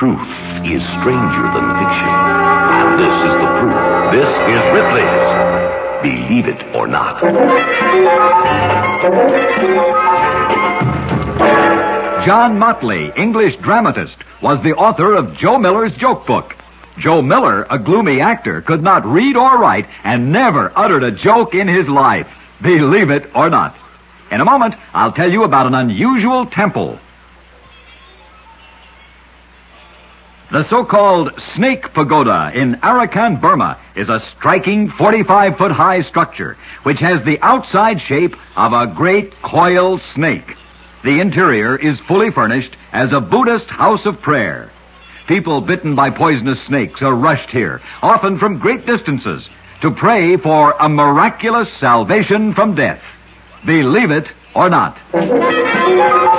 truth is stranger than fiction. And this is the proof. This is Ripley's Believe It or Not. John Motley, English dramatist, was the author of Joe Miller's joke book. Joe Miller, a gloomy actor, could not read or write and never uttered a joke in his life. Believe it or not. In a moment, I'll tell you about an unusual temple. The so-called Snake Pagoda in Arakan, Burma, is a striking 45-foot-high structure which has the outside shape of a great coiled snake. The interior is fully furnished as a Buddhist house of prayer. People bitten by poisonous snakes are rushed here, often from great distances, to pray for a miraculous salvation from death. Believe it or not.